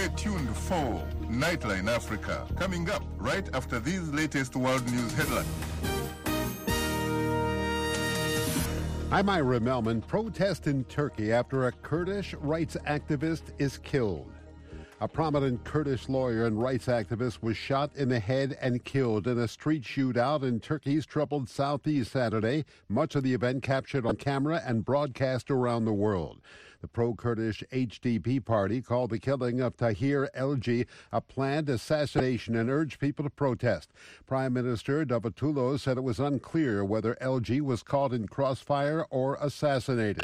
Stay tuned for Nightline Africa, coming up right after these latest world news headlines. I'm Ira Melman. Protest in Turkey after a Kurdish rights activist is killed. A prominent Kurdish lawyer and rights activist was shot in the head and killed in a street shootout in Turkey's troubled southeast Saturday. Much of the event captured on camera and broadcast around the world. The pro-Kurdish HDP party called the killing of Tahir Elci a planned assassination and urged people to protest. Prime Minister Davutoglu said it was unclear whether Elci was caught in crossfire or assassinated.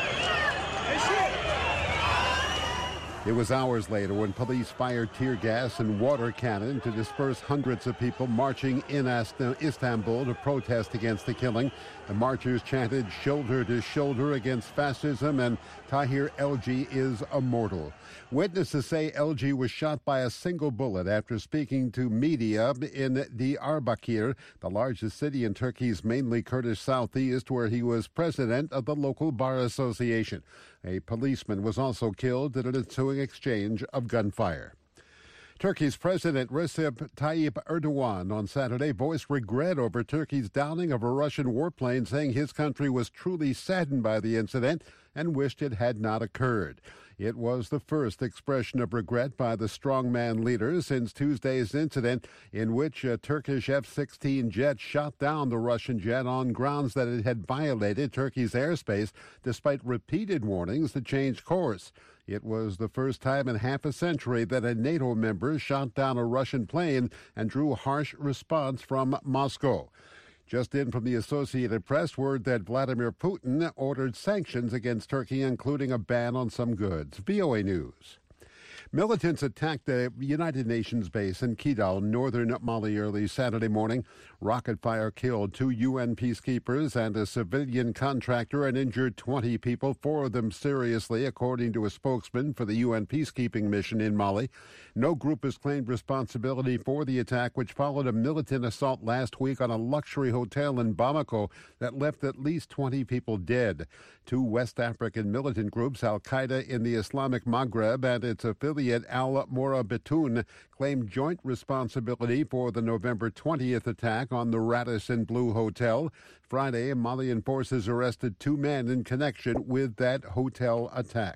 It was hours later when police fired tear gas and water cannon to disperse hundreds of people marching in Istanbul to protest against the killing. The marchers chanted shoulder to shoulder against fascism and Tahir Elci is immortal. Witnesses say Elci was shot by a single bullet after speaking to media in Diyarbakir, the largest city in Turkey's mainly Kurdish southeast, where he was president of the local bar association. A policeman was also killed in an ensuing exchange of gunfire. Turkey's President Recep Tayyip Erdogan on Saturday voiced regret over Turkey's downing of a Russian warplane, saying his country was truly saddened by the incident and wished it had not occurred. It was the first expression of regret by the strongman leader since Tuesday's incident in which a Turkish F-16 jet shot down the Russian jet on grounds that it had violated Turkey's airspace despite repeated warnings to change course. It was the first time in half a century that a NATO member shot down a Russian plane and drew harsh response from Moscow. Just in from the Associated Press, word that Vladimir Putin ordered sanctions against Turkey, including a ban on some goods. VOA News. Militants attacked a United Nations base in Kidal, northern Mali, early Saturday morning. Rocket fire killed 2 UN peacekeepers and a civilian contractor and injured 20 people, 4 of them seriously, according to a spokesman for the UN peacekeeping mission in Mali. No group has claimed responsibility for the attack, which followed a militant assault last week on a luxury hotel in Bamako that left at least 20 people dead. 2 West African militant groups, Al-Qaeda in the Islamic Maghreb and its affiliate Al-Morabitoun, claimed joint responsibility for the November 20th attack on the Radisson Blu Hotel. Friday, Malian forces arrested 2 men in connection with that hotel attack.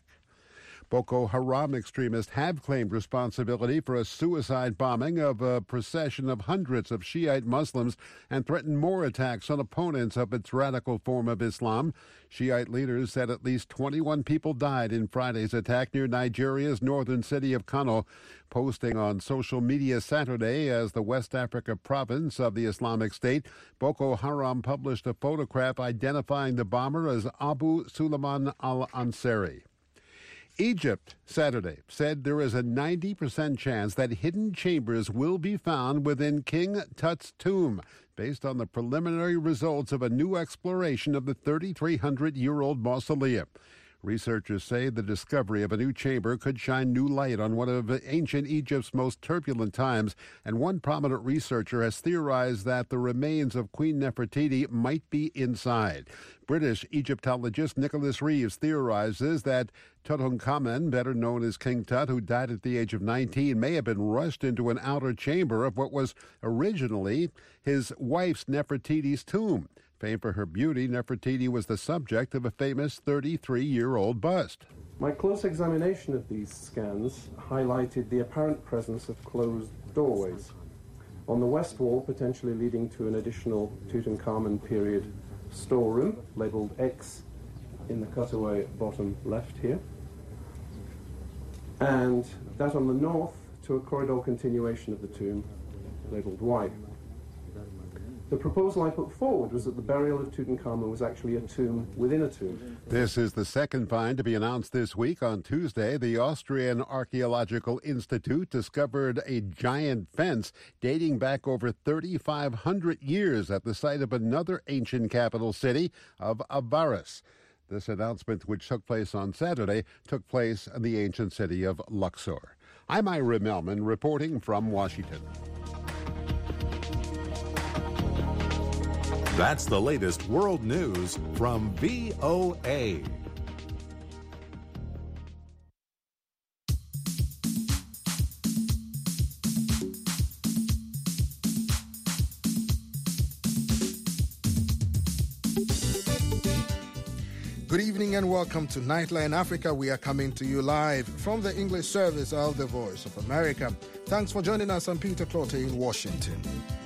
Boko Haram extremists have claimed responsibility for a suicide bombing of a procession of hundreds of Shiite Muslims and threatened more attacks on opponents of its radical form of Islam. Shiite leaders said at least 21 people died in Friday's attack near Nigeria's northern city of Kano. Posting on social media Saturday as the West Africa province of the Islamic State, Boko Haram published a photograph identifying the bomber as Abu Suleiman al-Ansari. Egypt, Saturday, said there is a 90% chance that hidden chambers will be found within King Tut's tomb, based on the preliminary results of a new exploration of the 3,300-year-old mausoleum. Researchers say the discovery of a new chamber could shine new light on one of ancient Egypt's most turbulent times, and one prominent researcher has theorized that the remains of Queen Nefertiti might be inside. British Egyptologist Nicholas Reeves theorizes that Tutankhamun, better known as King Tut, who died at the age of 19, may have been rushed into an outer chamber of what was originally his wife's Nefertiti's tomb. Famed for her beauty, Nefertiti was the subject of a famous 33-year-old bust. My close examination of these scans highlighted the apparent presence of closed doorways. On the west wall, potentially leading to an additional Tutankhamun period storeroom, labelled X in the cutaway bottom left here. And that on the north to a corridor continuation of the tomb, labelled Y. The proposal I put forward was that the burial of Tutankhamun was actually a tomb within a tomb. This is the second find to be announced this week. On Tuesday, the Austrian Archaeological Institute discovered a giant fence dating back over 3,500 years at the site of another ancient capital city of Avaris. This announcement, which took place on Saturday, took place in the ancient city of Luxor. I'm Ira Melman reporting from Washington. That's the latest world news from VOA. Good evening and welcome to Nightline Africa. We are coming to you live from the English service of the Voice of America. Thanks for joining us. I'm Peter Clotte in Washington.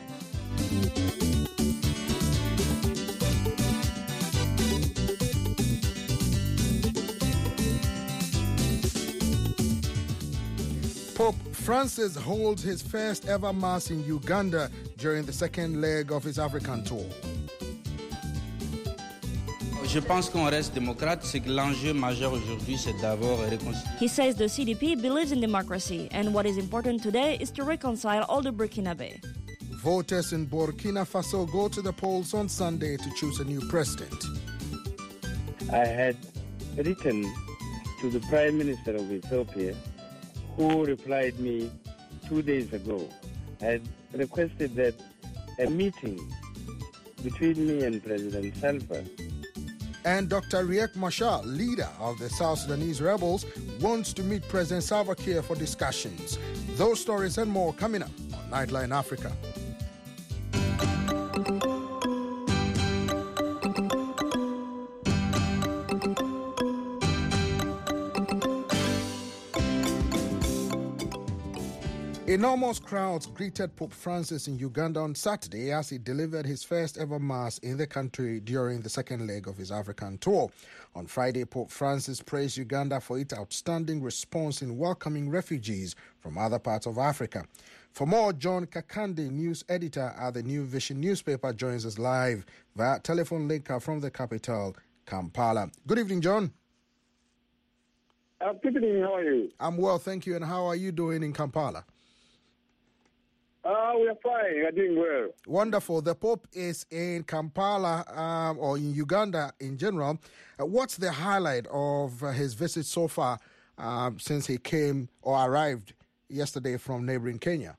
Pope Francis holds his first ever Mass in Uganda during the second leg of his African tour. Je pense qu'on reste démocrate, c'est que l'enjeu majeur aujourd'hui, c'est d'abord réconcilier. He says the CDP believes in democracy, and what is important today is to reconcile all the Burkinabe. Voters in Burkina Faso go to the polls on Sunday to choose a new president. I had written to the Prime Minister of Ethiopia, who replied me 2 days ago. I had requested that a meeting between me and President Salva. And Dr. Riek Machar, leader of the South Sudanese rebels, wants to meet President Salva Kiir for discussions. Those stories and more coming up on Nightline Africa. Enormous crowds greeted Pope Francis in Uganda on Saturday as he delivered his first ever Mass in the country during the second leg of his African tour. On Friday, Pope Francis praised Uganda for its outstanding response in welcoming refugees from other parts of Africa. For more, John Kakande, news editor at the New Vision newspaper, joins us live via telephone link from the capital, Kampala. Good evening, John. Good evening, how are you? I'm well, thank you. And how are you doing in Kampala? We are fine. We are doing well. Wonderful. The Pope is in Kampala or in Uganda in general. What's the highlight of his visit so far since he came or arrived yesterday from neighboring Kenya?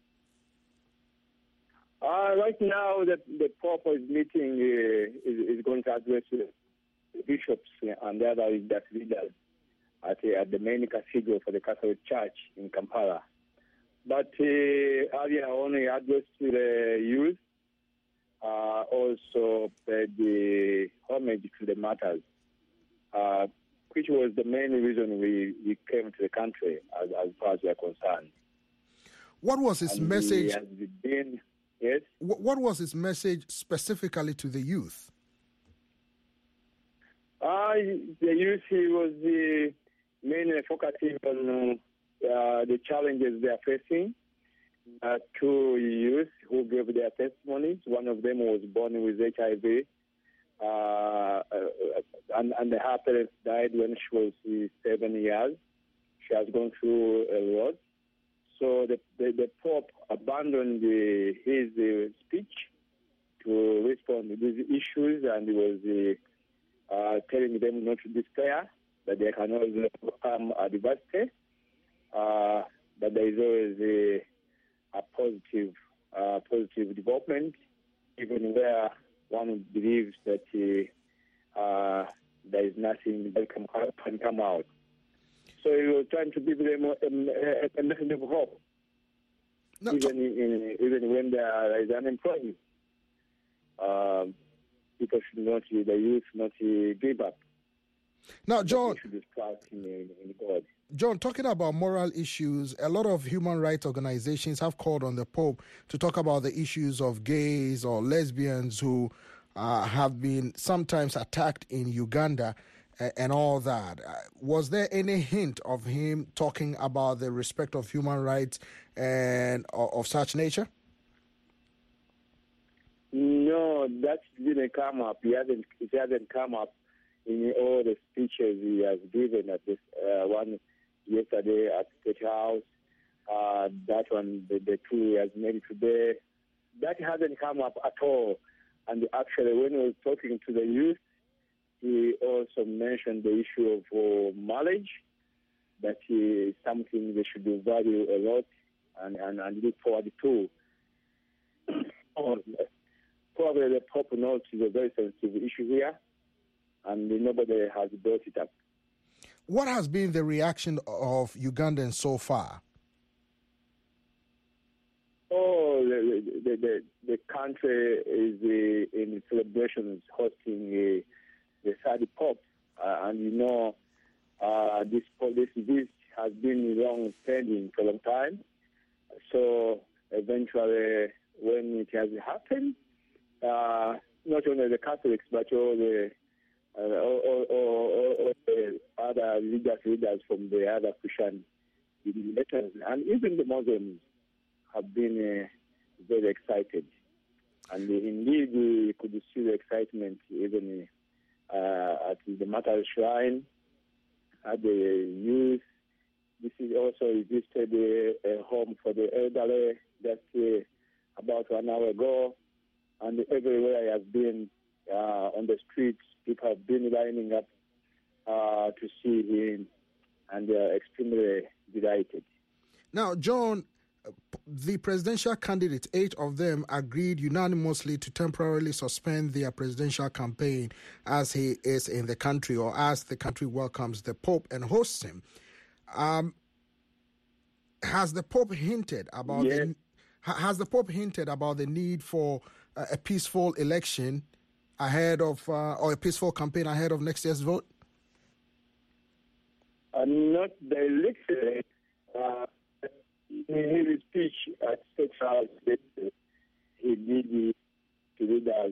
Right now, the Pope is meeting, is going to address the bishops and the other leaders at the main cathedral for the Catholic Church in Kampala. But earlier only addressed to the youth, also paid the homage to the martyrs, which was the main reason we came to the country as far as we are concerned. What was his message? Yes? What was his message specifically to the youth? The youth, he was mainly focusing on the challenges they are facing. Two youth who gave their testimonies. One of them was born with HIV, and her parents died when she was 7 years. She has gone through a lot. So the Pope abandoned his speech to respond to these issues, and he was telling them not to despair, that they can always overcome adversity. But there is always a positive development, even where one believes that there is nothing that can come out. So he was trying to give them a message of hope, even when there is unemployment. People should not, the youth, not give up. Now, John, they should trust in God. John, talking about moral issues, a lot of human rights organizations have called on the Pope to talk about the issues of gays or lesbians who have been sometimes attacked in Uganda and all that. Was there any hint of him talking about the respect of human rights and of such nature? No, that didn't come up. It hasn't come up in all the speeches he has given at this one yesterday at State House. That one, the two he has made today, that hasn't come up at all. And actually, when he was talking to the youth, he also mentioned the issue of marriage, that is something they should value a lot and look forward to. Probably the Pope knows it's a very sensitive issue here, and nobody has brought it up. What has been the reaction of Ugandans so far? Oh, the country is in celebrations hosting the third Pope and you know, this has been long pending for a long time. So eventually, when it has happened, not only the Catholics but all the other leaders from the other Christian denominations and even the Muslims have been very excited. And indeed, we could see the excitement even at the Martyrs' Shrine, at the youth. This is also visited a home for the elderly just about 1 hour ago. And everywhere I have been on the streets, people have been lining up to see him, and they are extremely delighted. Now, John, the presidential candidates, 8 of them, agreed unanimously to temporarily suspend their presidential campaign as he is in the country, or as the country welcomes the Pope and hosts him. Has the Pope hinted about the need for a peaceful election ahead of, or a peaceful campaign ahead of next year's vote? Not directly. In his speech at State House, he did to leaders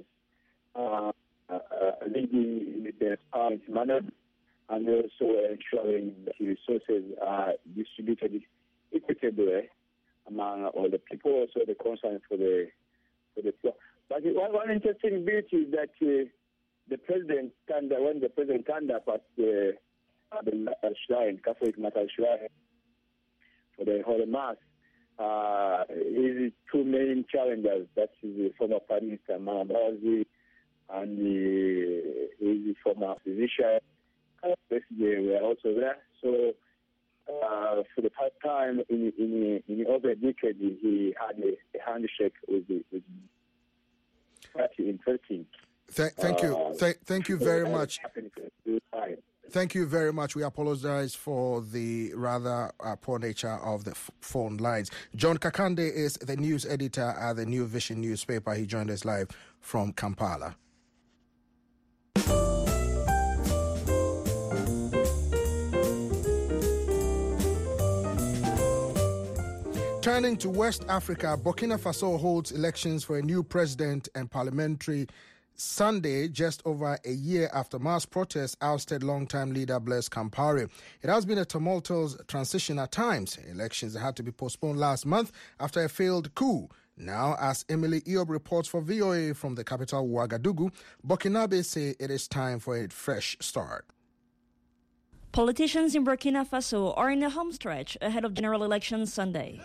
leading in the balanced manner, and also ensuring that resources are distributed equitably among all the people, also the concern for the poor. But one interesting bit is that the president when the president turned up at the shrine, Catholic Martyrs' Shrine, for the Holy Mass, his 2 main challengers, that is the former Prime Minister Marabazi and his former physician, they were also there. So for the first time in over a decade, he had a handshake with party in 13. Thank you very much. Thank you very much. We apologize for the rather poor nature of the phone lines. John Kakande is the news editor at the New Vision newspaper. He joined us live from Kampala. Turning to West Africa, Burkina Faso holds elections for a new president and parliamentary Sunday, just over a year after mass protests ousted longtime leader Blaise Compaoré. It has been a tumultuous transition at times. Elections had to be postponed last month after a failed coup. Now, as Emily Eob reports for VOA from the capital Ouagadougou, Burkinabe say it is time for a fresh start. Politicians in Burkina Faso are in a home stretch ahead of general elections Sunday.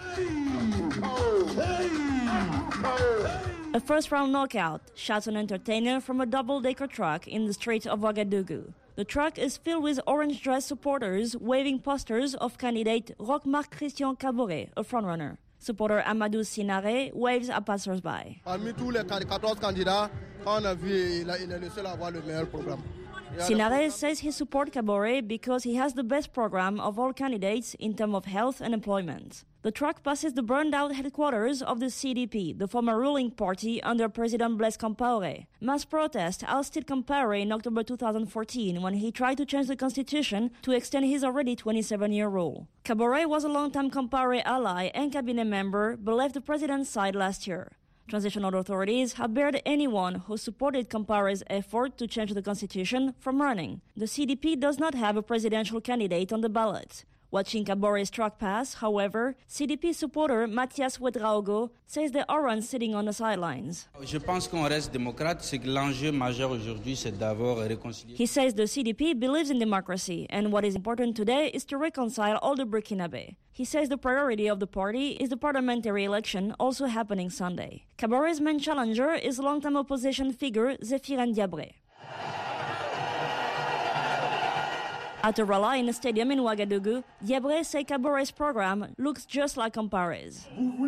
A first-round knockout shouts an entertainer from a double-decker truck in the streets of Ouagadougou. The truck is filled with orange-dressed supporters waving posters of candidate Roch-Marc Christian Kaboré, a frontrunner. Supporter Amadou Sinare waves at passers-by. Parmi tous les 14 candidats, on a vu, il est le seul à avoir le meilleur programme. Sinare says he supports Kaboré because he has the best program of all candidates in terms of health and employment. The truck passes the burned-out headquarters of the CDP, the former ruling party under President Blaise Compaoré. Mass protests ousted Compaoré in October 2014 when he tried to change the constitution to extend his already 27-year rule. Kaboré was a longtime Compaoré ally and cabinet member, but left the president's side last year. Transitional authorities have barred anyone who supported Compaoré's effort to change the constitution from running. The CDP does not have a presidential candidate on the ballot. Watching Kaboré's truck pass, however, CDP supporter Mathias Ouedraogo says they aren't sitting on the sidelines. Je pense qu'on reste démocrate, c'est que l'enjeu majeur aujourd'hui, c'est d'abord réconcilier. He says the CDP believes in democracy, and what is important today is to reconcile all the Burkinabe. He says the priority of the party is the parliamentary election, also happening Sunday. Kaboré's main challenger is longtime opposition figure Zéphirin Diabré. At a rally in a stadium in Ouagadougou, Diabré says Kaboré's program looks just like Compaoré's.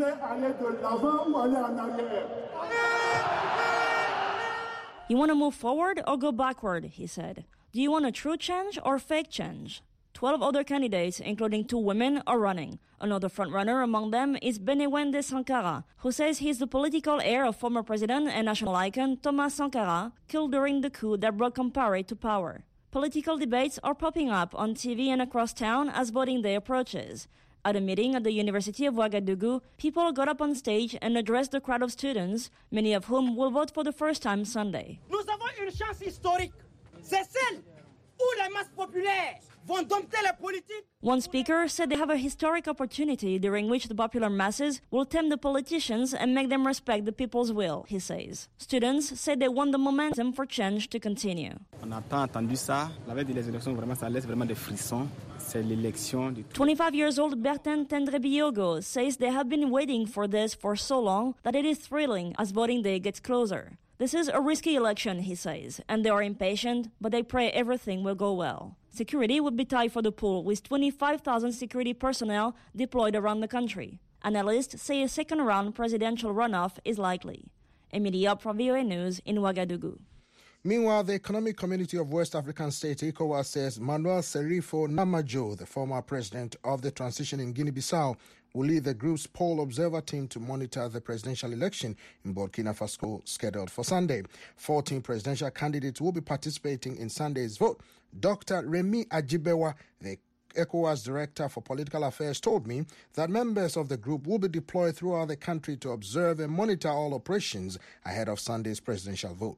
You want to move forward or go backward, he said. Do you want a true change or fake change? 12 other candidates, including 2 women, are running. Another frontrunner among them is Benewende Sankara, who says he's the political heir of former president and national icon Thomas Sankara, killed during the coup that brought Compaoré to power. Political debates are popping up on TV and across town as voting day approaches. At a meeting at the University of Ouagadougou, people got up on stage and addressed the crowd of students, many of whom will vote for the first time Sunday. Nous avons une chance historique. C'est celle où les masses populaires vont dompter les politiques. One speaker said they have a historic opportunity during which the popular masses will tempt the politicians and make them respect the people's will, he says. Students said they want the momentum for change to continue. On a tant entendu ça. La veille des élections, vraiment, ça laisse vraiment des frissons. C'est l'élection du... 25-year-old Bertin Tendrebiogo says they have been waiting for this for so long that it is thrilling as voting day gets closer. This is a risky election, he says, and they are impatient, but they pray everything will go well. Security would be tight for the pool, with 25,000 security personnel deployed around the country. Analysts say a second-round presidential runoff is likely. Emilie Diop from VOA News in Ouagadougou. Meanwhile, the Economic Community of West African States, ECOWAS, says Manuel Serifo Namajo, the former president of the transition in Guinea-Bissau, will lead the group's poll observer team to monitor the presidential election in Burkina Faso scheduled for Sunday. 14 presidential candidates will be participating in Sunday's vote. Dr. Remy Ajibewa, the ECOWAS Director for Political Affairs, told me that members of the group will be deployed throughout the country to observe and monitor all operations ahead of Sunday's presidential vote.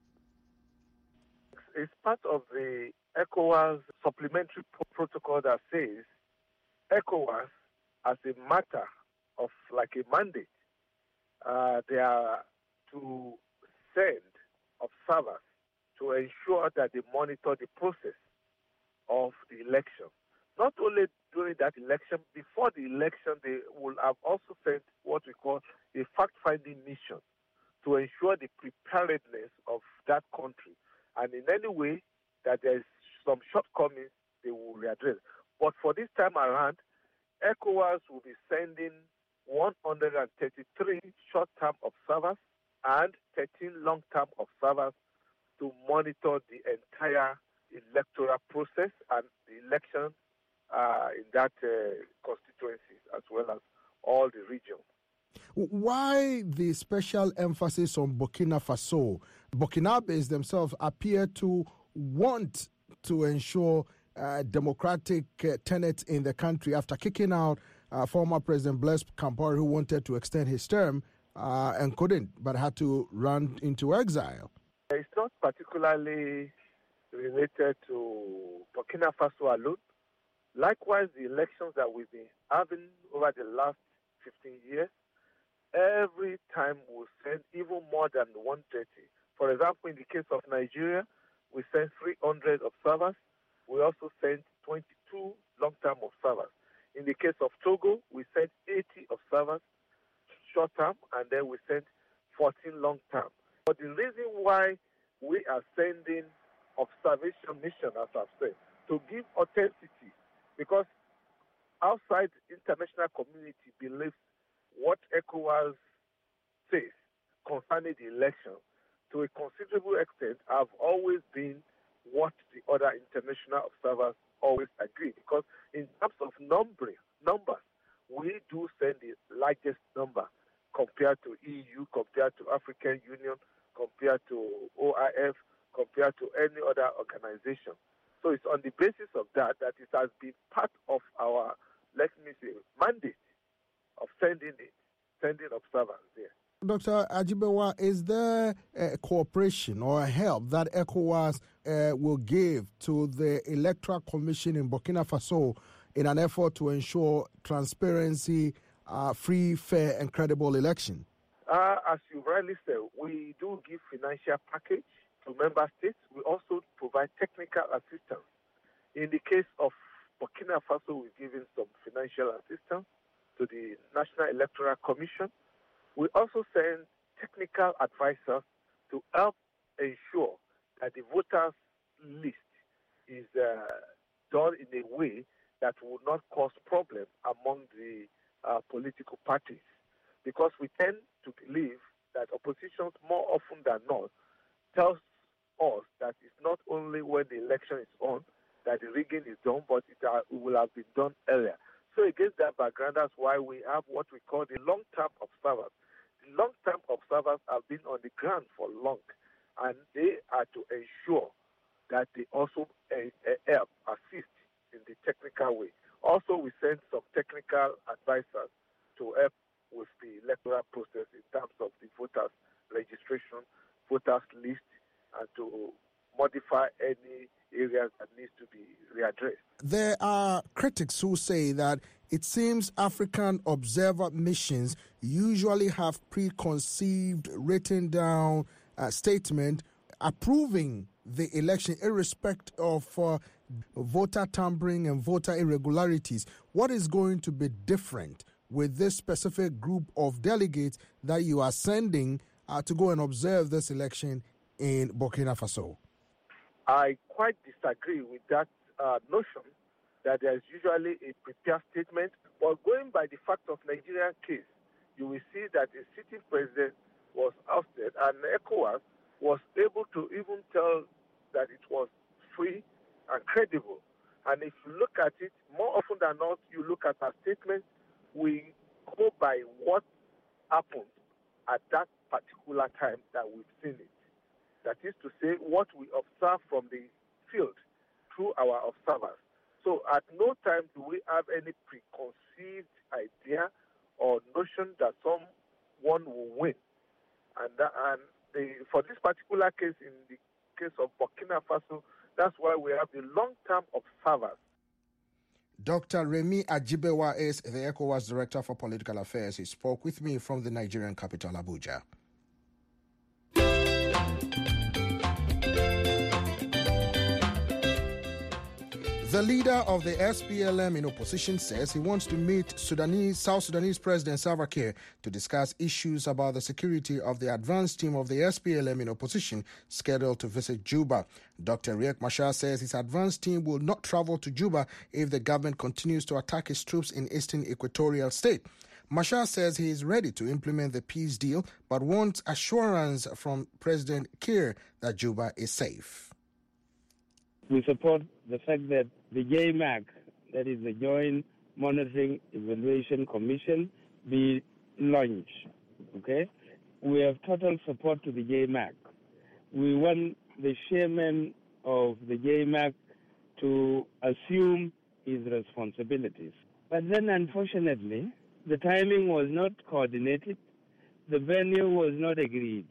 It's part of the ECOWAS supplementary protocol that says ECOWAS, as a matter of like a mandate, they are to send observers to ensure that they monitor the process of the election. Not only during that election, before the election, they will have also sent what we call a fact-finding mission to ensure the preparedness of that country. And in any way that there is some shortcomings, they will readdress. But for this time around, ECOWAS will be sending 133 short-term observers and 13 long-term observers to monitor the entire electoral process and the election in that constituencies, as well as all the regions. Why the special emphasis on Burkina Faso? Burkinabés themselves appear to want to ensure democratic tenets in the country after kicking out former President Blaise Compaoré, who wanted to extend his term and couldn't, but had to run into exile. It's not particularly related to Burkina Faso alone. Likewise, the elections that we've been having over the last 15 years, every time we send even more than 130. For example, in the case of Nigeria, we sent 300 observers. We also sent 22 long-term observers. In the case of Togo, we sent 80 observers short-term, and then we sent 14 long-term. But the reason why we are sending observation mission, as I've said, to give authenticity, because outside international community believes what ECOWAS says concerning the election, to a considerable extent, have always been what the other international observers always agree. Because in terms of numbers, we do send the largest number compared to EU, compared to African Union, compared to OIF, compared to any other organization. So it's on the basis of that it has been part of our, let me say, mandate of sending observers there. Dr. Ajibewa, is there a cooperation or a help that ECOWAS will give to the Electoral Commission in Burkina Faso in an effort to ensure transparency, free, fair, and credible election? As you rightly said, we do give financial package to member states. We also provide technical assistance. In the case of Burkina Faso, we've given some financial assistance to the National Electoral Commission. We also send technical advisors to help ensure that the voters' list is done in a way that will not cause problems among the political parties. Because we tend to believe that oppositions, more often than not, tells us that it's not only when the election is on that the rigging is done, but it will have been done earlier. So against that background, that's why we have what we call the long-term observers. The long-term observers have been on the ground for long, and they are to ensure that they also help, assist in the technical way. Also, we sent some technical advisors to help with the electoral process in terms of the voters' registration, voters' list, and to modify any areas that needs to be readdressed. There are critics who say that it seems African observer missions usually have preconceived, written down statement approving the election irrespective of voter tampering and voter irregularities. What is going to be different with this specific group of delegates that you are sending to go and observe this election in Burkina Faso? I quite disagree with that notion that there is usually a prepared statement. But going by the fact of Nigerian case, you will see that a sitting president was ousted and ECOWAS was able to even tell that it was free and credible. And if you look at it, more often than not, you look at our statement, we go by what happened at that particular time that we've seen it. That is to say, what we observe from the field through our observers. So at no time do we have any preconceived idea or notion that someone will win. For this particular case, in the case of Burkina Faso, that's why we have the long-term observers. Dr. Remi Ajibewa is the ECOWAS Director for Political Affairs. He spoke with me from the Nigerian capital, Abuja. The leader of the SPLM in opposition says he wants to meet South Sudanese President Salva Kiir to discuss issues about the security of the advance team of the SPLM in opposition scheduled to visit Juba. Dr. Riek Machar says his advance team will not travel to Juba if the government continues to attack his troops in eastern Equatorial State. Machar says he is ready to implement the peace deal but wants assurance from President Kiir that Juba is safe. We support the fact that the JMAC, that is the Joint Monitoring Evaluation Commission, be launched. Okay? We have total support to the JMAC. We want the chairman of the JMAC to assume his responsibilities. But then, unfortunately, the timing was not coordinated. The venue was not agreed.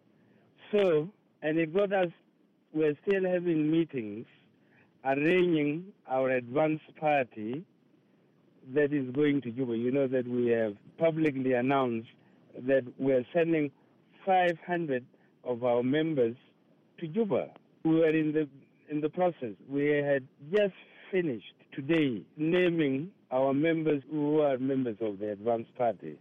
So, and it got us, we're still having meetings arranging our advance party that is going to Juba. You know that we have publicly announced that we're sending 500 of our members to Juba. We were in the process. We had just finished today naming our members who are members of the advance party.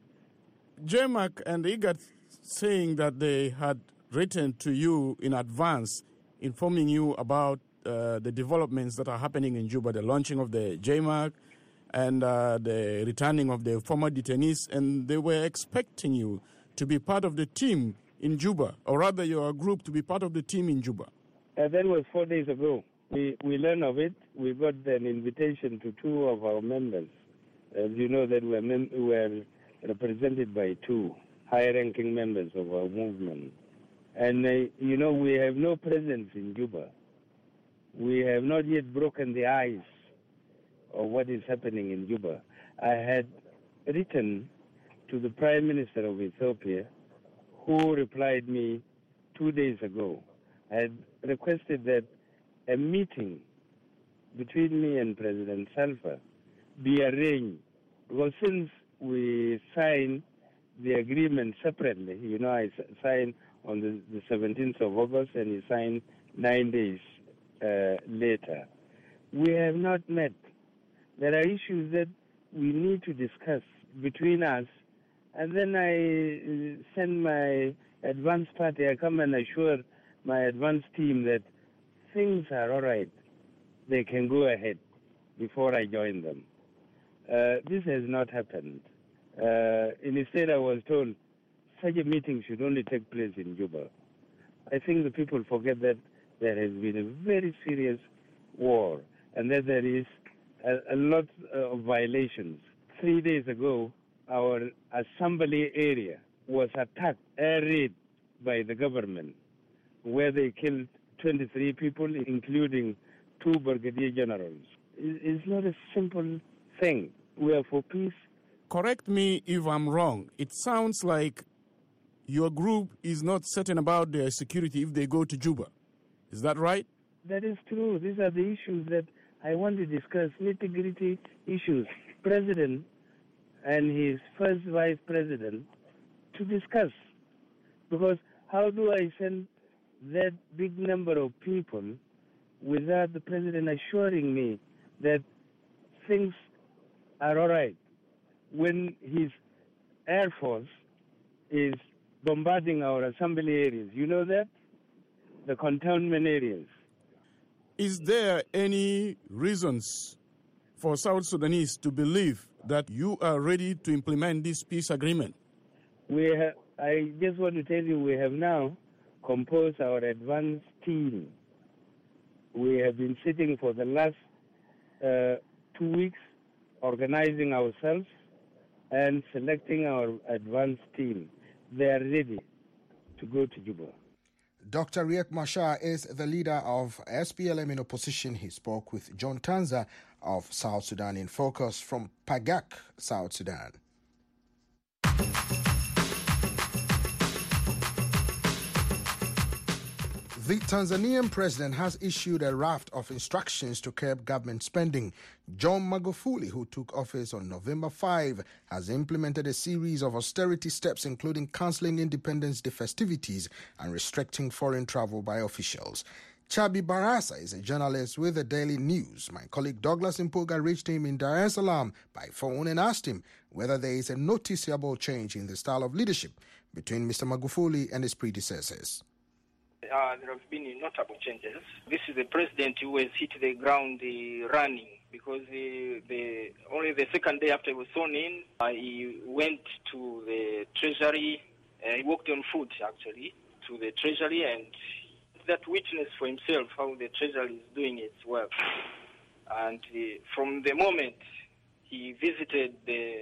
JMAC and IGAD saying that they had written to you in advance informing you about the developments that are happening in Juba, the launching of the JMAC and the returning of the former detainees, and they were expecting you to be part of the team in Juba, or rather your group to be part of the team in Juba. That was 4 days ago. We learned of it. We got an invitation to two of our members. As you know, that we were represented by two high-ranking members of our movement. And, we have no presence in Juba. We have not yet broken the ice of what is happening in Juba. I had written to the Prime Minister of Ethiopia, who replied me 2 days ago. I had requested that a meeting between me and President Salva be arranged, because since we signed the agreement separately, I signed on the 17th of August and he signed 9 days later. We have not met. There are issues that we need to discuss between us, and then I send my advance party, I come and assure my advance team that things are all right. They can go ahead before I join them. This has not happened. Instead, I was told such a meeting should only take place in Juba. I think the people forget that there has been a very serious war and that there is a lot of violations. 3 days ago, our assembly area was attacked, air raid by the government, where they killed 23 people, including 2 brigadier generals. It's not a simple thing. We are for peace. Correct me if I'm wrong. It sounds like your group is not certain about their security if they go to Juba. Is that right? That is true. These are the issues that I want to discuss, nitty-gritty issues. President and his first vice president to discuss. Because how do I send that big number of people without the president assuring me that things are all right when his Air Force is bombarding our assembly areas? You know that? The cantonment areas. Is there any reasons for South Sudanese to believe that you are ready to implement this peace agreement? I just want to tell you, we have now composed our advance team. We have been sitting for the last 2 weeks, organizing ourselves and selecting our advance team. They are ready to go to Juba. Dr. Riek Machar is the leader of SPLM in opposition. He spoke with John Tanza of South Sudan in Focus from Pagak, South Sudan. The Tanzanian president has issued a raft of instructions to curb government spending. John Magufuli, who took office on November 5, has implemented a series of austerity steps, including cancelling Independence Day festivities and restricting foreign travel by officials. Chabi Barasa is a journalist with the Daily News. My colleague Douglas Impuga reached him in Dar es Salaam by phone and asked him whether there is a noticeable change in the style of leadership between Mr. Magufuli and his predecessors. There have been notable changes. This is the president who has hit the ground running, because only the second day after he was sworn in, he went to the treasury. He walked on foot, actually, to the treasury, and that witness for himself how the treasury is doing its work. And from the moment he visited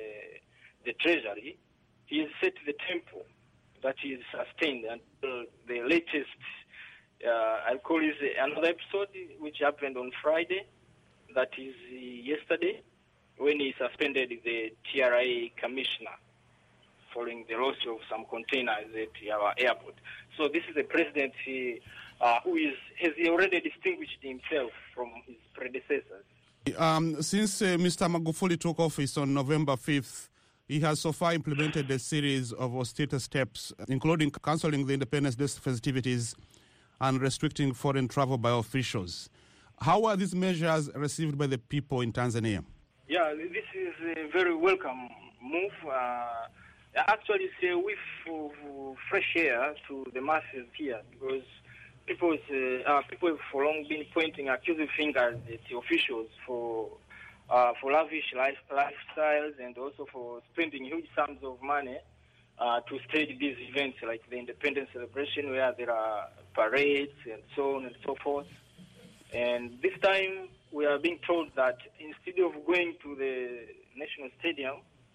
the treasury, he has set the tempo that is sustained until the latest, I'll call it another episode, which happened on Friday, that is yesterday, when he suspended the TRA commissioner following the loss of some containers at our airport. So this is a president who has already distinguished himself from his predecessors. Since Mr. Magufuli took office on November 5th, he has so far implemented a series of austerity steps, including cancelling the Independence Day festivities and restricting foreign travel by officials. How are these measures received by the people in Tanzania? Yeah, this is a very welcome move. Actually, it's a whiff of fresh air to the masses here, because people have for long been pointing accusing fingers at the officials for lavish lifestyles and also for spending huge sums of money to stage these events like the independence celebration, where there are parades and so on and so forth. And this time we are being told that instead of going to the National Stadium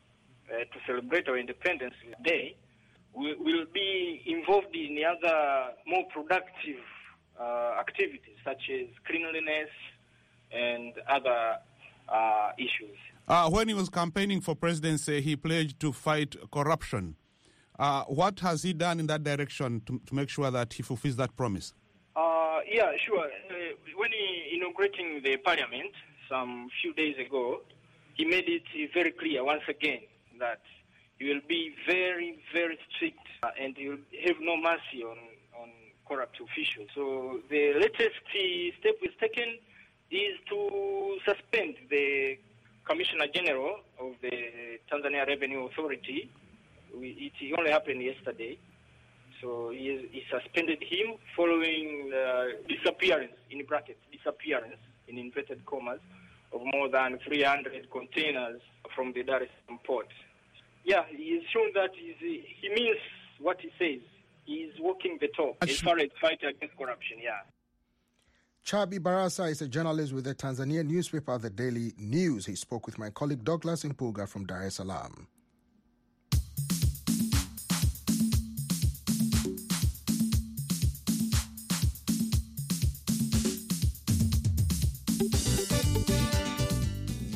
to celebrate our Independence Day, we will be involved in other more productive activities such as cleanliness and other issues. When he was campaigning for presidency, he pledged to fight corruption. What has he done in that direction to make sure that he fulfills that promise? Yeah, sure. When he inaugurating the parliament some few days ago, he made it very clear once again that he will be very, very strict and he will have no mercy on corrupt officials. So the latest step is taken is to suspend the Commissioner General of the Tanzania Revenue Authority. It only happened yesterday. So he suspended him following disappearance, in brackets, disappearance, in inverted commas, of more than 300 containers from the Dar es Salaam port. Yeah, he has shown that he means what he says. He is walking the talk as far as fighting against corruption, yeah. Chabi Barasa is a journalist with the Tanzanian newspaper The Daily News. He spoke with my colleague Douglas Impuga from Dar es Salaam.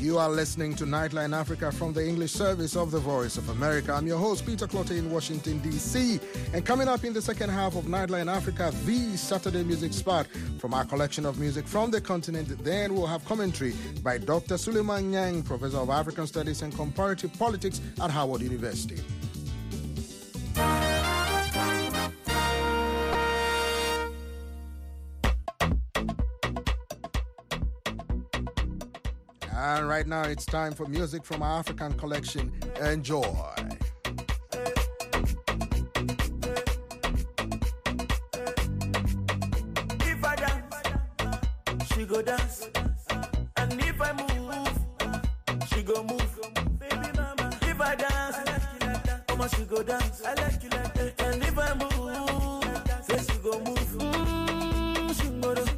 You are listening to Nightline Africa from the English service of the Voice of America. I'm your host, Peter Clotte in Washington, D.C. And coming up in the second half of Nightline Africa, the Saturday music spot from our collection of music from the continent. Then we'll have commentary by Dr. Suleiman Nyang, Professor of African Studies and Comparative Politics at Howard University. And right now it's time for music from our African collection. Enjoy. If I dance, she go dance. And if I move, she go move. Baby mama, if I dance, I like you like that. Mama, she go dance. I like you like that. And if I move, say she go move. She go do.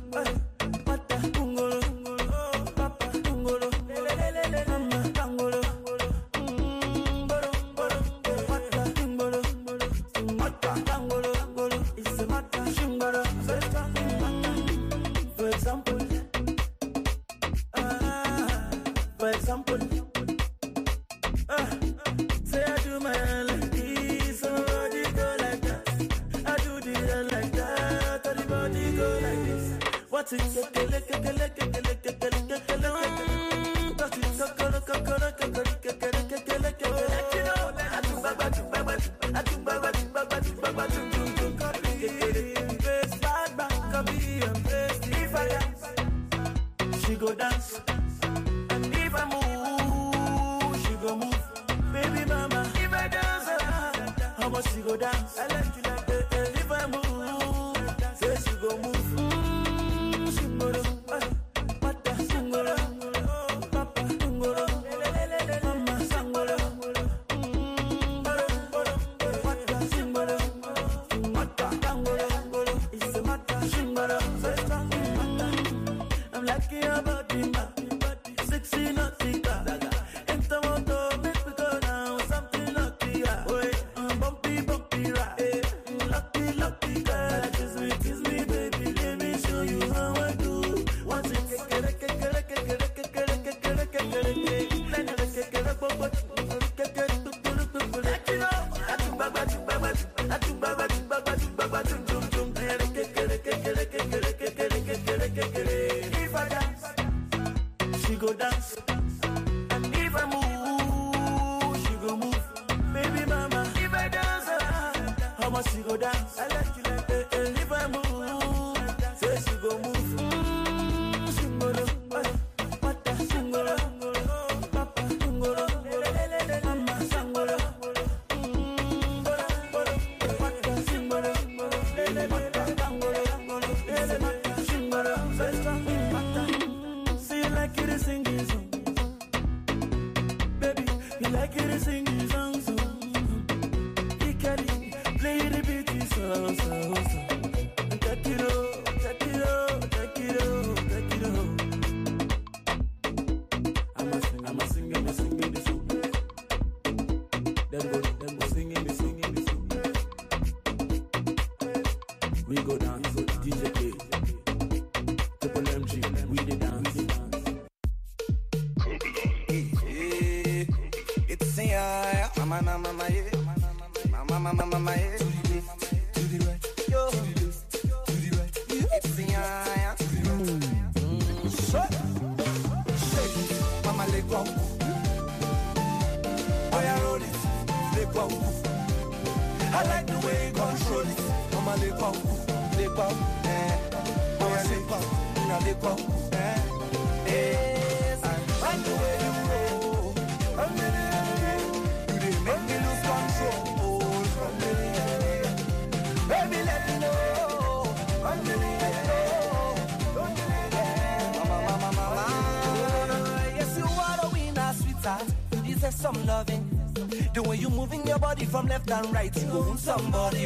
Some loving, the way you moving your body from left and right, you own somebody.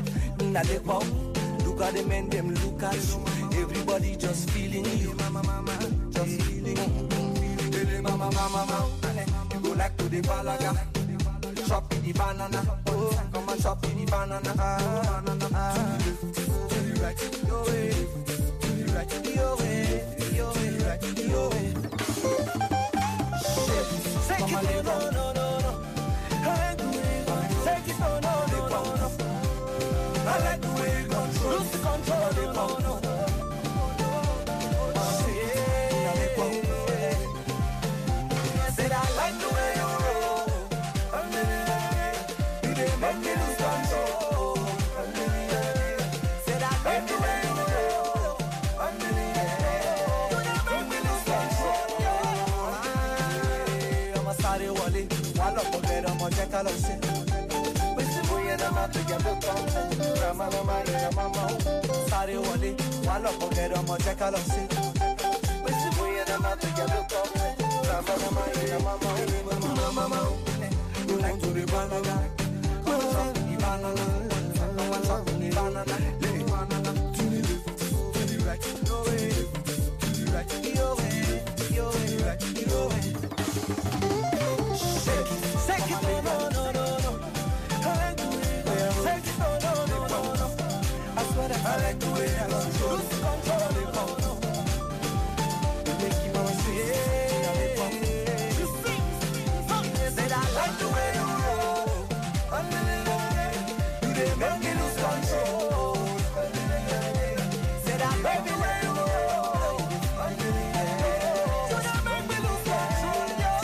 Now they pop, look at the men, them look at you. Everybody just feeling you, mama, just feeling you. Mama, you go like to the balaga, shop in the banana, oh, come and shop in the banana. To the right, your way, to the right, your way, your way, right, your way. Mama le no no no no. I like the way you control. Take it no no no no no. I like the way you control. Lose the control no no no. Said I like the way you roll. You dey make me lose control. Said I like the way you roll. You dey make me lose control. I'ma start it wally. While up together, I'ma check out of shit. We see we in the mouth together, come. Mama, start it wally. While up together, I'ma check out of shit. We see we in the mouth together, come. Mama, you like to be banana. Come on, the banana. Come on, the banana. To the right, your way. To the right, your way. Your way, your way. Shake it, no, no, no, no. I like the way you shake it, no, no, no, no, no. I swear that I like the way you lose control, no. You make you wanna say, you sing. Said I like the way you roll. You dey make me lose control. Said I like the way you roll. You dey make me lose control.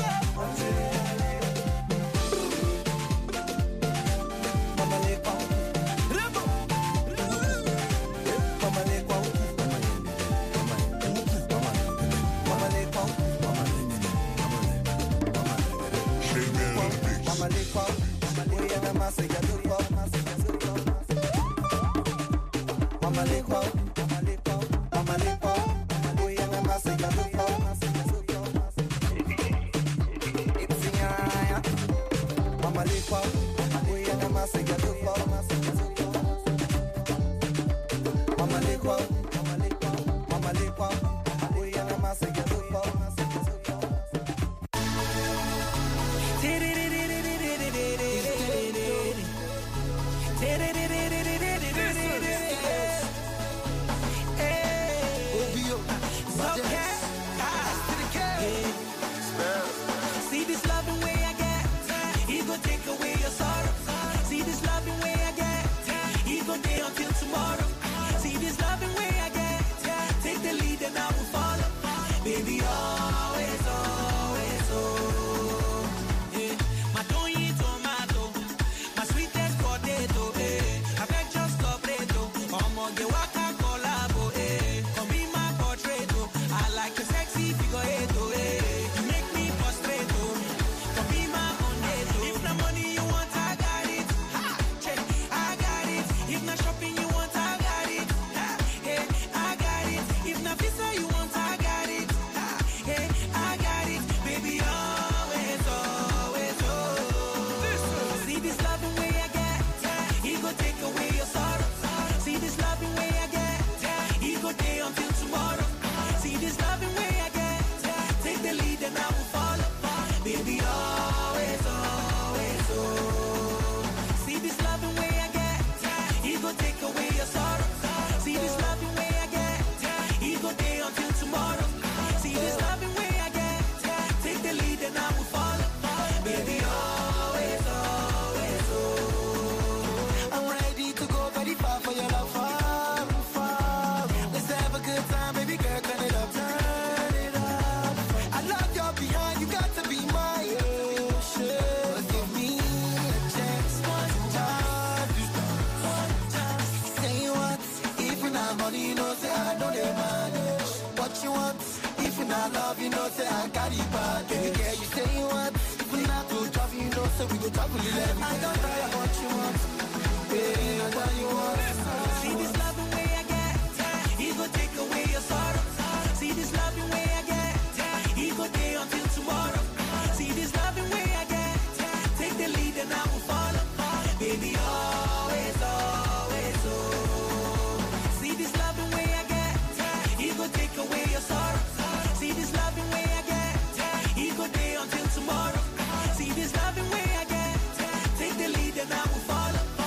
Mama le kwa, mama le kwa, mama le kwa. Mama le kwa, we are the master ya do kwa. Mama le kwa, mama le kwa, we are the master ya do kwa. It's in your eye. Mama le kwa, we are the master ya do kwa. Mama le kwa, mama le kwa, we are the master ya do kwa. See this loving way I get, he gon' take away your sorrow. See this loving way I get, he gon' stay until tomorrow. See this loving way I get, take the lead and I will follow. Baby, always, always, oh. Yeah. My toy tomato, my sweetest potato, I bet just stop it, I'm on the waka collabo, come be my portrait, I like your sexy figure eight, you make me prostrate, come be my own date. If no money you want, I got it, check, I got it. If no shopping you want, I got it, hey, I got it. If no visa you want, I got it, hey, I got it. Baby, always, always, oh. See this loving way I get, he gon' take away your sorrow. See this loving way I get, he gon' stay until tomorrow. See this loving way I get, take the lead and I will follow. Baby, always, always, oh. See this loving way I get, he gon' take away your sorrow. See this loving way I get, he gon' stay until tomorrow. See this loving way I get, take the lead and I will follow. Baby, always, always, oh. I'm ready to go very far for your love, far, far. Let's have a good time, baby girl, turn it up, turn it up. I love your behind, you got to be my ocean. Give me a chance, one time. Say what, if you not money, you know, say I don't manage. What you want, if you not love, you know, say I got it bad. Baby girl, you say what, if you not to travel, you know, say we go travel 11. I don't try what you want, baby, I what you want. See this loving way I get, he gon' take away your sorrow. See this loving way I get, he gon' stay until tomorrow. See this loving way I get, take the lead and I will follow. Baby, always, always, oh. See this loving way I get, he gon' take away your sorrow. See this loving way I get, he gon' stay until tomorrow. See this loving way I get, take the lead and I will follow.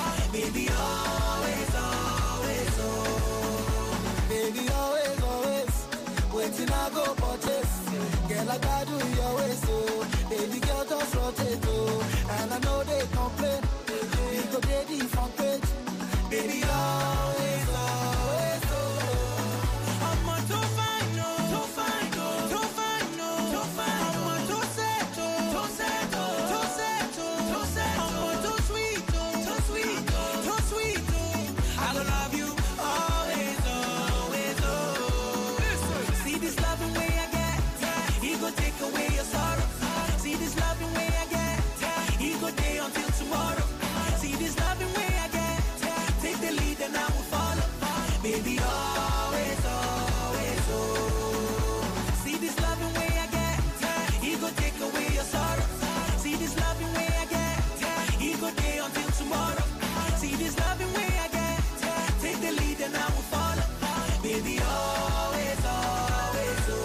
and I know they complain. We go there the front page, baby, always, always, oh. I'm on too fine, no, too fine, no, too fine, no, too fine. I'm on too set, too set, too set, too set. I'm on too sweet, too sweet, too sweet, I gonna love you always, always, oh. See this loving way I get, he go take away your sorrow. See this loving way I get, he go day until tomorrow. See this loving way I get, take the lead and I will follow. Baby, always, always, oh. See this loving way I get, he go take away your sorrow. See this loving way I get, he go day until tomorrow. See this loving way I get, take the lead and I will follow. Baby, always, always, oh.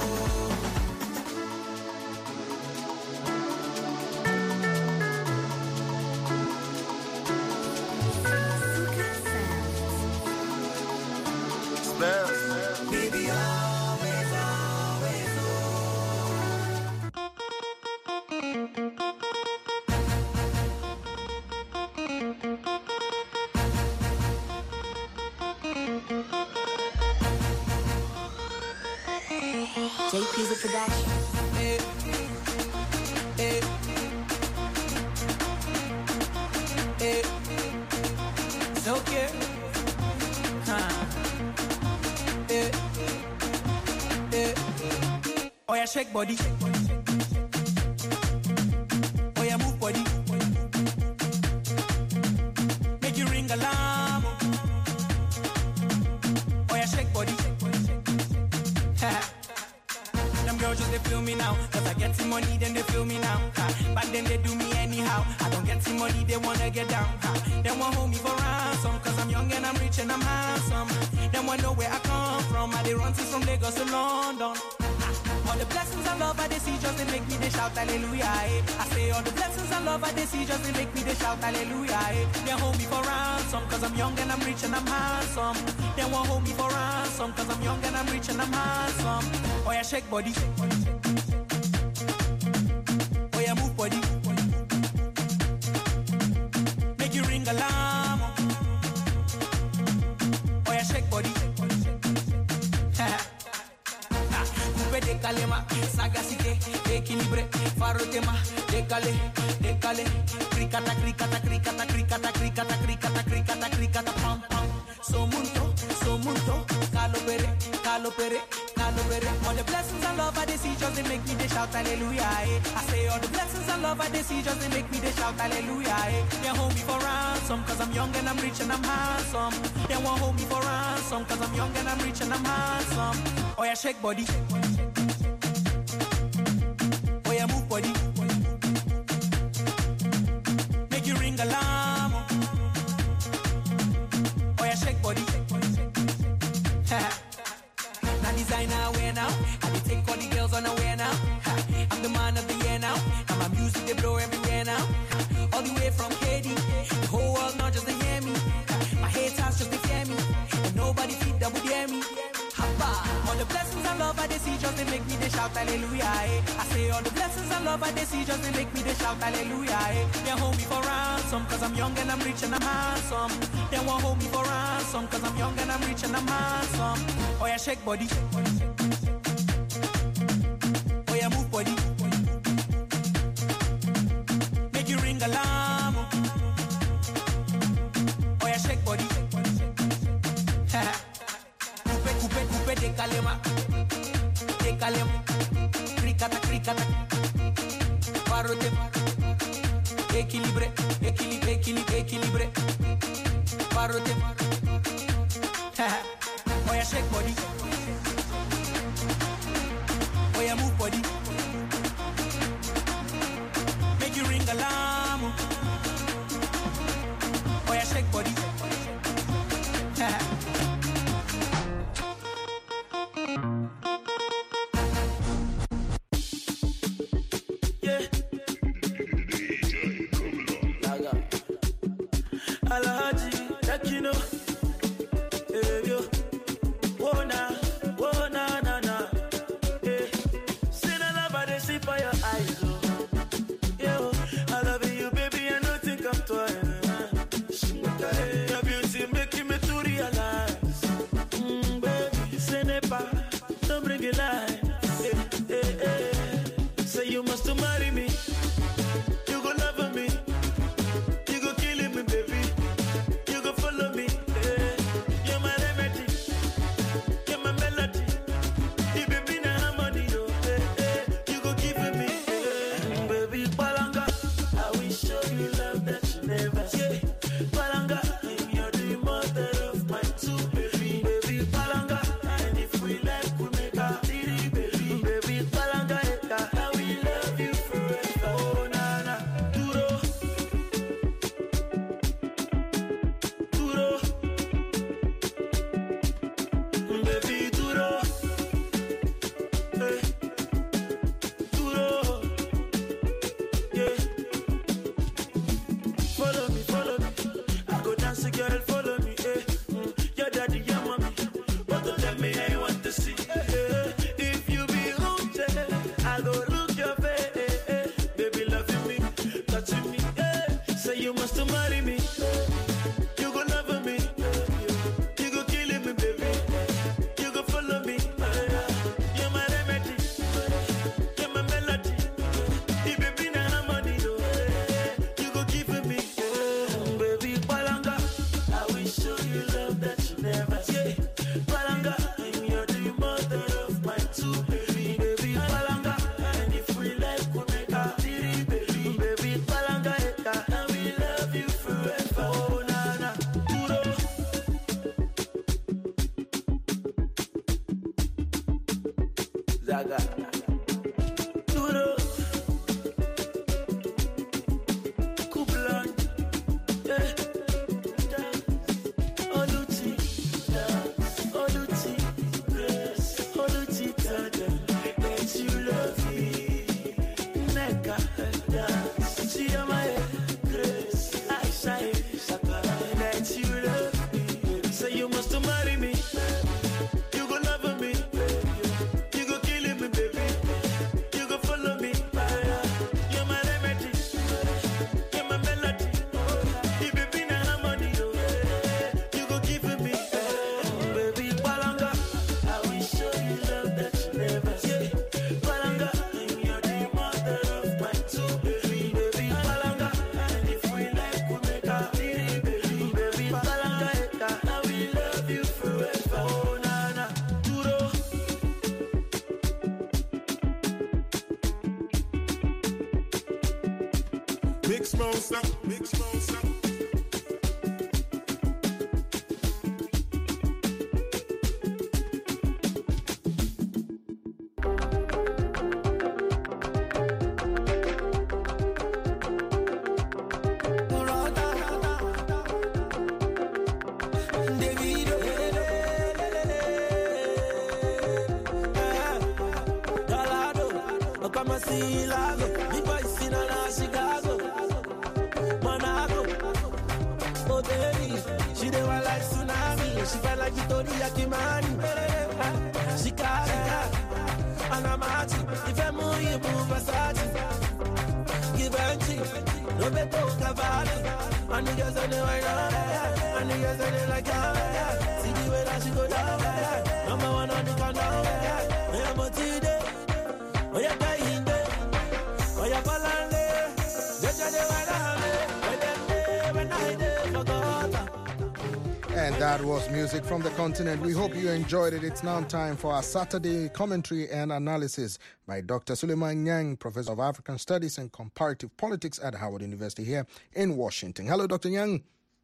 Baby, always, always, oh. JP's a production. Hey, hey, hey. It's okay. Hey, hey. Oh yeah, shake body. Oh yeah, move body. Make you ring alarm. Oh yeah, shake body. Them girls just they feel me now, cause I get some money, then they feel me now. Back then they do me anyhow. I don't get some money, they wanna get down. They want hold me for ransom, cause I'm young and I'm rich and I'm handsome. They want know where I come from. I they run things from Lagos to London. All the blessings and love I they see just they make me they shout hallelujah. I say all the blessings and love I they see just they make me they shout hallelujah. They hold me for ransom, cause I'm young and I'm rich and I'm handsome. They want hold me for ransom, cause I'm young and I'm rich and I'm handsome. Oh yeah, shake body. Oh yeah, move body. Make you ring alarm. Oh yeah, shake body. Coupe de calema, sagacité, équilibré, farotema, décalé, décalé, cricata, cricata, cricata, cricata, cricata, cricata, cricata, cricata, pam, pam. Somunto, calopere, calopere, calopere. All the blessings and love I they see just they make me they shout hallelujah. I say all the blessings and love I they see just they make me they shout hallelujah. They hold me for ransom, cause I'm young and I'm rich and I'm handsome. They won't hold me for ransom, cause I'm young and I'm rich and I'm handsome. Oh yeah, shake body. Oh yeah, move body. Make you ring alarm. Oh yeah, shake body. Now designer wear now. I be take all the girls on the wear now. I'm the man of the year now. And my music they blow everywhere now. All the way from KD. The whole world not just to hear me. My haters just to fear me. And nobody feed double dare me. All the blessings and love I they see just they make me they shout hallelujah. I say all the blessings and love I they see just they make me they shout hallelujah. They hold me for ransom, cause I'm young and I'm rich and I'm handsome. They won't hold me for ransom, cause I'm young and I'm rich and I'm handsome. Oh yeah, shake body. Oh yeah, move body. Make you ring alarm. Oh yeah, shake body. Coupe de calema, cricata, cricata, parote, équilibré, équilibré, équilibré, équilibré, parote. Oh yeah, shake body. Oh yeah, move body. Make you ring alarm. Oh yeah, shake body. See for your eyes, oh. Yo, I love you you love that you never see. Palanga, and you're the mother of my two baby. Baby Palanga, and if we like, we make a three baby. Baby Palanga, I will love you forever. Oh, nana, duro. Duro. Baby, duro. Hey. Duro. Yeah. Follow me, follow me. I go dance, girl, follow me. Eh. Your daddy, your mommy. But don't tell me I want to see. Eh. If you be haunted, I go look your face. Baby, loving me, touching me. Eh. Say you must marry me. You go love me. You go kill me, baby. You go follow me. You're my remedy. You're my melody. You baby na harmony, oh. You go give me, baby Palanga. I will show you love that you never see. Palanga, and you're the mother of my two baby. Baby Palanga, and if we like, we make a three baby. Baby Palanga, I will love you forever. Oh nana, duro. Zaga. Duro. Kublan. Yeah. Oluti. Oluti. Grace. Oluti. Tada. That you love me. Neka. Dance. See my grace. I say. Saka. That you love me. Say you must marry me. You go love me. You go kill me, baby. You go follow me. You're my remedy. You're my melody. You baby na harmony, oh. You go give me, baby Palanga. I will show you love that you never see. Palanga, and you're the mother of my two baby. Baby Palanga, and if we like, we make a three baby. Baby Palanga, I will love you forever. Oh nana, duro. Mix monster, mix monster. She dey want like tsunami. She felt like Victoria Kimani. Chicago, Anamati. If I move, you move Versace. Givenchy, Roberto Cavalli. And the girls on the way down, and the girls on the like down. See the way that she go down. Number one on the countdown. I am a Tide. Oh yeah, Kainde. Oh yeah, Palande. Just the way down. When I did forgot. And that was music from the continent. We hope you enjoyed it. It's now time for our Saturday commentary and analysis by Dr. Suleiman Nyang, Professor of African Studies and Comparative Politics at Howard University here in Washington. Hello, Dr. Nyang.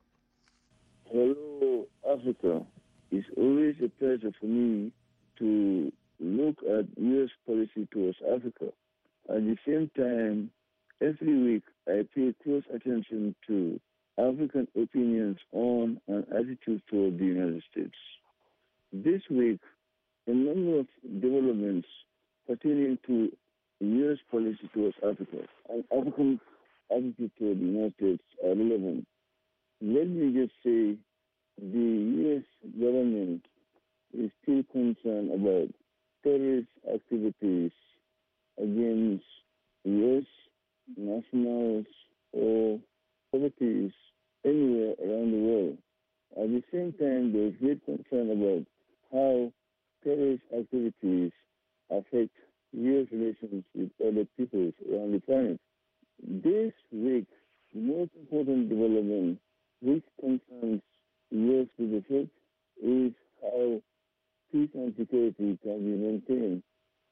Hello, Africa. It's always a pleasure for me to look at U.S. policy towards Africa. At the same time, every week I pay close attention to African opinions on and attitudes toward the United States. This week, a number of developments pertaining to U.S. policy towards Africa and African attitude toward the United States are relevant. Let me just say the U.S. government is still concerned about terrorist activities against U.S. nationals or properties anywhere around the world. At the same time, there is great concern about how terrorist activities affect U.S. relations with other peoples around the planet. This week, the most important development which concerns U.S. leadership is how peace and security can be maintained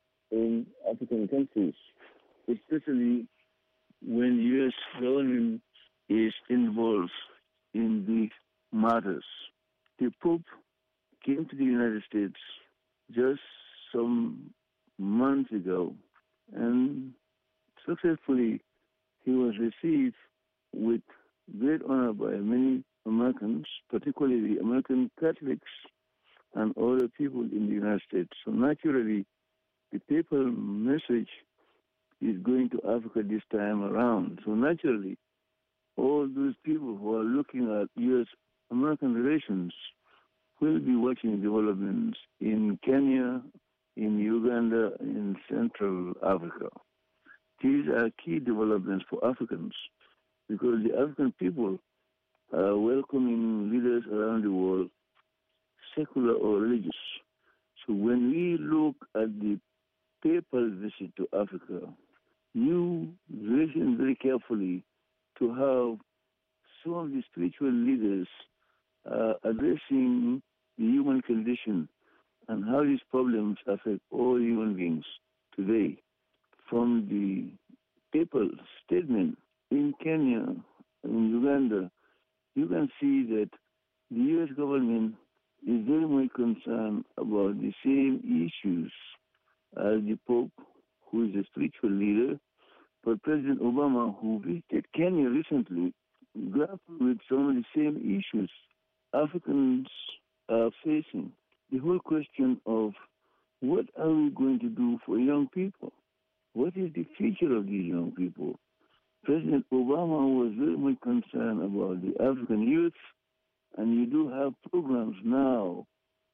in African countries, especially when the U.S. government is involved in these matters. The Pope came to the United States just some months ago, and successfully he was received with great honor by many Americans, particularly the American Catholics and other people in the United States. So naturally, the papal message is going to Africa this time around. So naturally, all those people who are looking at U.S.-American relations will be watching developments in Kenya, in Uganda, in Central Africa. These are key developments for Africans because the African people are welcoming leaders around the world, secular or religious. So when we look at the papal visit to Africa, you listen very carefully to how some of the spiritual leaders are addressing the human condition and how these problems affect all human beings today. From the papal statement in Kenya, in Uganda, you can see that the U.S. government is very much concerned about the same issues as the Pope, who is a spiritual leader, but President Obama, who visited Kenya recently, grappled with some of the same issues Africans are facing. The whole question of what are we going to do for young people? What is the future of these young people? President Obama was very much concerned about the African youth, and you do have programs now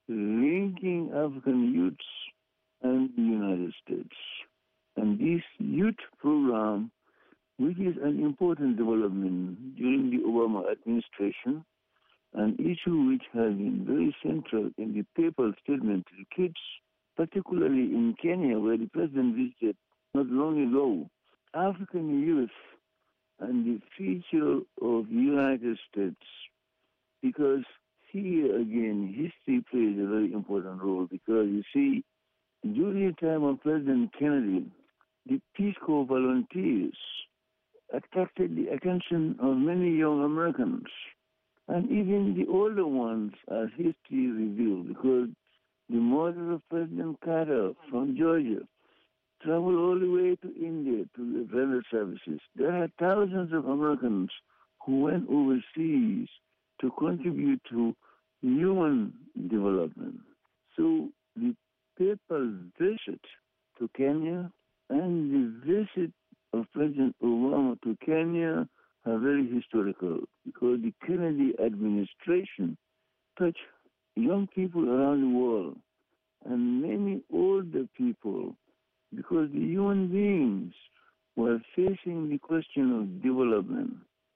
linking African youths and the United States. And this youth program, which is an important development during the Obama administration, an issue which has been very central in the papal statement to the kids, particularly in Kenya, where the president visited not long ago, African youth and the future of the United States. Because here again, history plays a very important role because you see, during the time of President Kennedy, the Peace Corps volunteers attracted the attention of many young Americans, and even the older ones, as history revealed, because the mother of President Carter from Georgia traveled all the way to India to render services. There are thousands of Americans who went overseas to contribute to human development. So the papal visit to Kenya and the visit of President Obama to Kenya are very historical because the Kennedy administration touched young people around the world and many older people because the human beings were facing the question of development.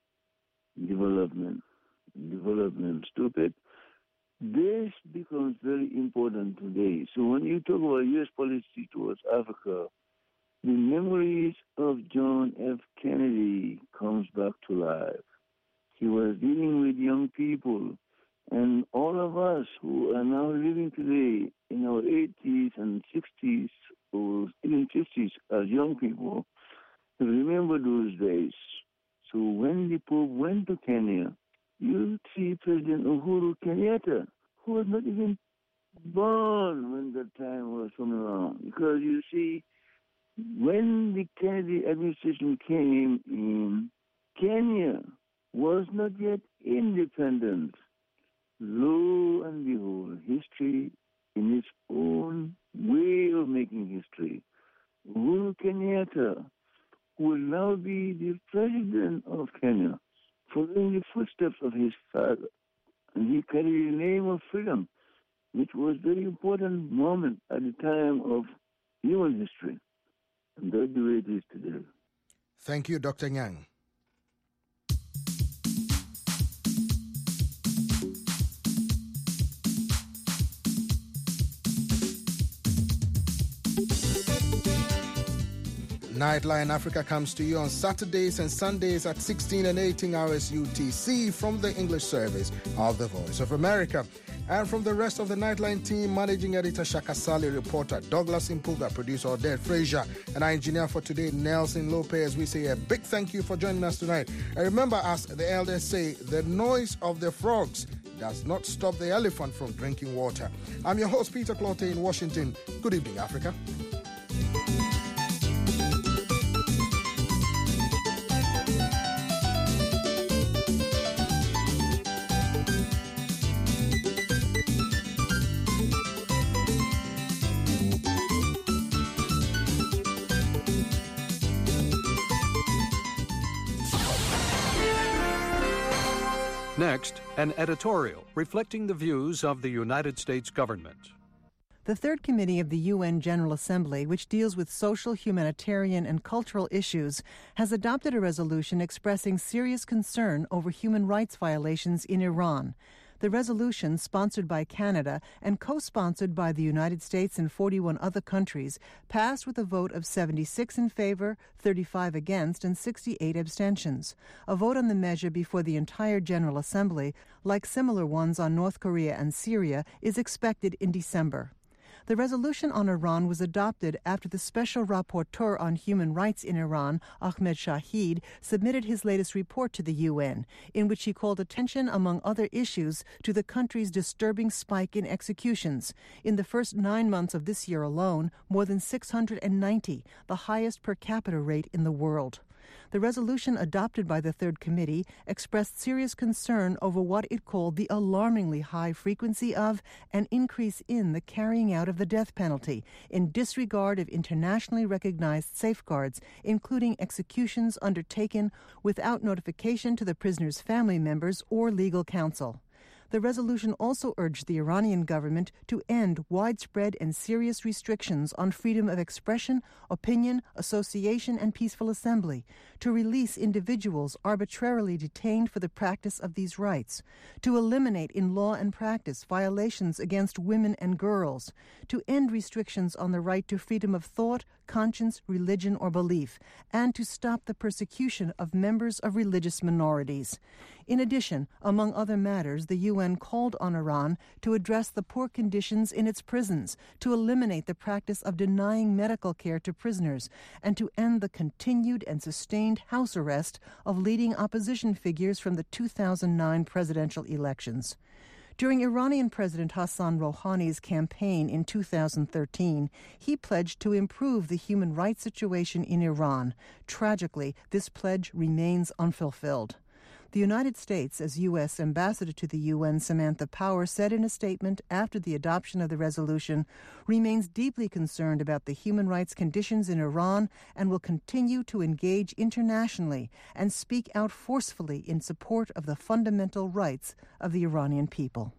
Stupid. This becomes very important today. So when you talk about U.S. policy towards Africa, the memories of John F. Kennedy comes back to life. He was dealing with young people, and all of us who are now living today in our 80s and 60s or even 50s as young people remember those days. So when the Pope went to Kenya, you see President Uhuru Kenyatta, who was not even born when that time was coming around. Because you see, when the Kennedy administration came in, Kenya was not yet independent. Lo and behold, history in its own way of making history. Uhuru Kenyatta will now be the president of Kenya, following the footsteps of his father. And he carried the name of freedom, which was a very important moment at the time of human history. And that's the way it is today. Thank you, Dr. Nyang. Nightline Africa comes to you on Saturdays and Sundays at 16 and 18 hours UTC from the English service of the Voice of America. And from the rest of the Nightline team, Managing Editor Shaka Sali, reporter Douglas Impuga, producer Odette Frazier, and our engineer for today, Nelson Lopez, we say a big thank you for joining us tonight. And remember, as the elders say, the noise of the frogs does not stop the elephant from drinking water. I'm your host, Peter Clote in Washington. Good evening, Africa. Next, an editorial reflecting the views of the United States government. The Third Committee of the UN General Assembly, which deals with social, humanitarian, and cultural issues, has adopted a resolution expressing serious concern over human rights violations in Iran. The resolution, sponsored by Canada and co-sponsored by the United States and 41 other countries, passed with a vote of 76 in favor, 35 against, and 68 abstentions. A vote on the measure before the entire General Assembly, like similar ones on North Korea and Syria, is expected in December. The resolution on Iran was adopted after the Special Rapporteur on Human Rights in Iran, Ahmed Shahid, submitted his latest report to the UN, in which he called attention, among other issues, to the country's disturbing spike in executions. In the first 9 months of this year alone, more than 690, the highest per capita rate in the world. The resolution adopted by the Third Committee expressed serious concern over what it called the alarmingly high frequency of and increase in the carrying out of the death penalty, in disregard of internationally recognized safeguards, including executions undertaken without notification to the prisoner's family members or legal counsel. The resolution also urged the Iranian government to end widespread and serious restrictions on freedom of expression, opinion, association, and peaceful assembly, to release individuals arbitrarily detained for the practice of these rights, to eliminate in law and practice violations against women and girls, to end restrictions on the right to freedom of thought, conscience, religion, or belief, and to stop the persecution of members of religious minorities. In addition, among other matters, the UN called on Iran to address the poor conditions in its prisons, to eliminate the practice of denying medical care to prisoners, and to end the continued and sustained house arrest of leading opposition figures from the 2009 presidential elections. During Iranian President Hassan Rouhani's campaign in 2013, he pledged to improve the human rights situation in Iran. Tragically, this pledge remains unfulfilled. The United States, as U.S. Ambassador to the UN Samantha Power said in a statement after the adoption of the resolution, remains deeply concerned about the human rights conditions in Iran and will continue to engage internationally and speak out forcefully in support of the fundamental rights of the Iranian people.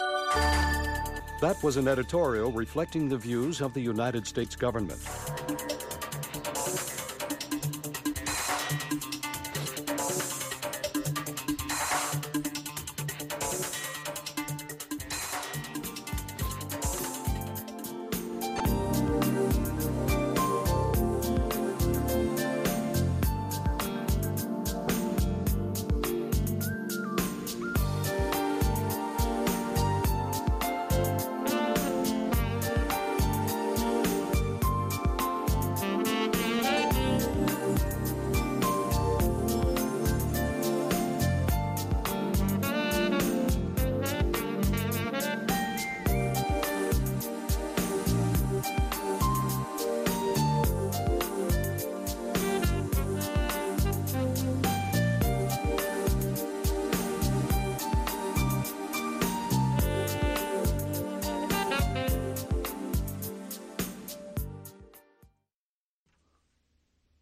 That was an editorial reflecting the views of the United States government.